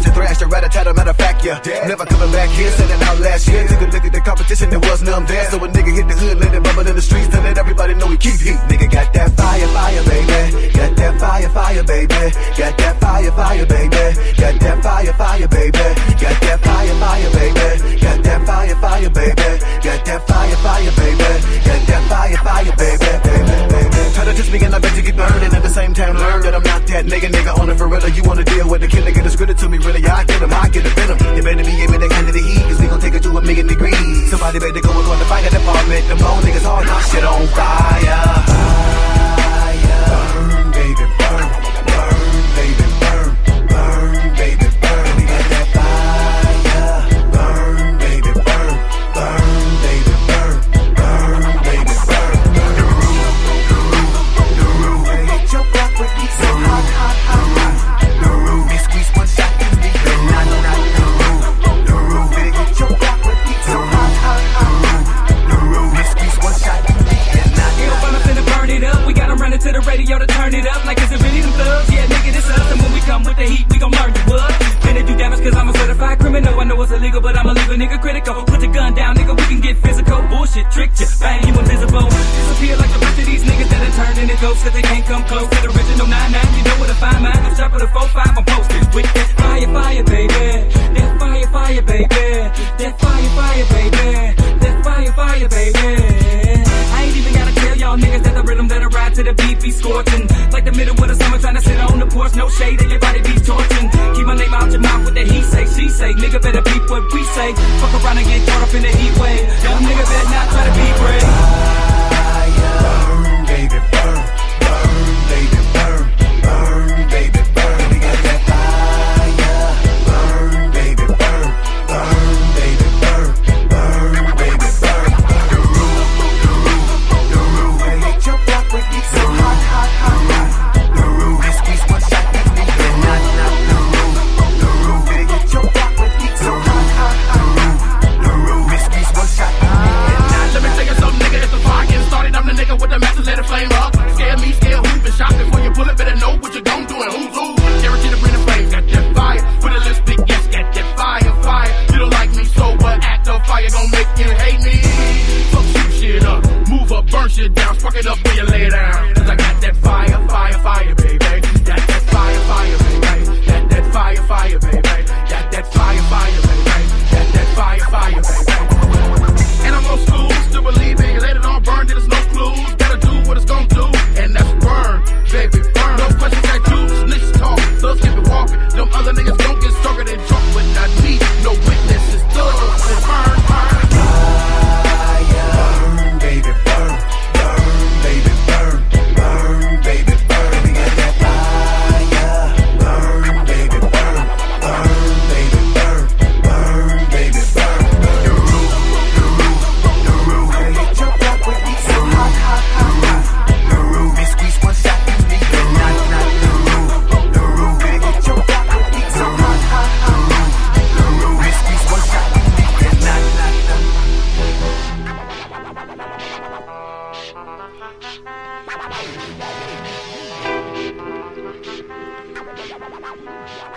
you thrashed a rat-a-tat, matter of fact, yeah. Never coming back here, said it out last year. Took a look at the competition, there was none there. So a nigga hit the hood, let it bubble in the streets, to let everybody know we keep heat. Nigga got that fire, fire, baby. Got that fire, fire, baby. Got that fire, fire, baby. Got that fire, fire, baby. Got that fire, fire, baby. Got that fire, fire, baby. Got that fire, fire, baby. Got that fire, fire, baby. Try to diss me and I bet you get burned, and at the same time learn that I'm not that nigga on the gorilla. You wanna deal with the killer, get a script to me, really? I get him, I get a venom. You better be able to handle the heat, cause we gon' take it to 1,000,000 degrees. Somebody better go and run the fire department. Them old niggas all got shit on fire. Burn, baby, burn. Burn, baby, burn. Burn, baby, burn. We got that fire. Burn, baby, burn. Burn, baby, burn. Burn, baby, burn. The roof, hit your block with me so hot, hot, hot, hot. The roof, we squeeze one shot in me, but not the roof. The roof, hit your block with me so hot, hot, hot. The roof, we squeeze one shot in me, but not. It'll run up and burn it up. We gotta run it to the radio to turn it up. Like is it really them thugs? Yeah, nigga, this us. And when we come with the heat, we gon' learn you what. Finna do damage cause I'm a certified criminal. I know it's illegal, but I'ma leave a nigga critical. Put your gun down, nigga, we can get physical. Bullshit, tricked you, bang, you invisible. Disappear like the rest of these niggas that are turning into ghosts, cause they can't come close to the original 9-9. You know where to find mine. I'm sharp with a 4-5, I'm posted with that fire, fire, baby. That fire, fire, baby. That fire, fire, baby. That fire, fire, baby. I ain't even gotta tell y'all niggas that the rhythm that I ride to the beat be scorching. Like the middle of the summer trying to sit on the porch, no shade, and your body be torching. Keep my name out your mouth with that he say, she say. Nigga better beat what we say. Fuck around and get caught up in the heat wave. Young nigga better not try to be brave. Burn, baby, burn. Burn, baby, burn. Burn, baby, burn. We got that fire. Burn, baby, burn. Burn, baby, burn. Burn, baby, burn. The roof, the roof, hit your block with me so hot, hot, hot, hot. The roof, we squeeze one shot in me, but not the roof. The roof, hit your block with me so hot, hot, hot. The roof, we squeeze one shot in me, but not. Let me tell you something, nigga, if the fire getting started, I'm the nigga with the matches, let it flame up. Scare me, scare who, been shot before you pull it, better know what you gon' do and who's who. Guarantee to bring the flames, got that fire. Put a lipstick, yes, got that fire, fire. You don't like me, so what? Act of fire gon' make you hate me. Fuck some shit up, move up, burn shit down, spark it up when you lay down. Cause I got that fire, fire, fire, baby. Got that fire, fire, baby. Got that fire, fire, baby. Got that fire, fire, baby. Got that fire, fire, baby. And I'm old school, still believing, let it all burn, there's no clues. Gotta do what it's gon' do, and that's burn, baby, burn. No questions I do, snitches talk, thugs keep it walking. Them other niggas don't get stronger than drunk, but not me. No witnesses, thugs, and burn, burn. Burn, baby, burn. Burn, baby, burn. Burn, baby, burn. We got that fire. Burn, baby, burn. Burn, baby, burn. Burn, baby, burn. The roof, the roof, hit your block with me so hot, hot, hot, hot. The roof, we squeeze one shot in me, but not the roof. The roof, hit your block with me so hot, hot, hot. The roof, we squeeze one shot in me, but not the roof.